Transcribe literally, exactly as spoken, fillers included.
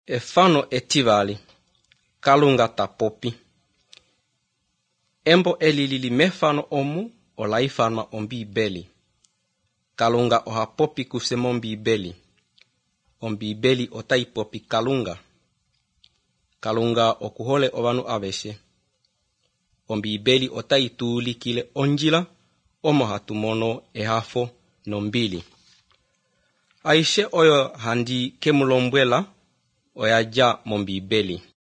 Efano etivali, kalunga ta popi. Embo elilili mefano omu olaifano ombi beli. Kalunga oha popi kusemombi beli. Ombi beli otai popi kalunga. Kalunga okuhole ovanu aveshe. Ombi beli otai tuuli kile onjila omo hatumono ehafo nombili. Aishe oyo handi kemulombwela oyaja mombi beli.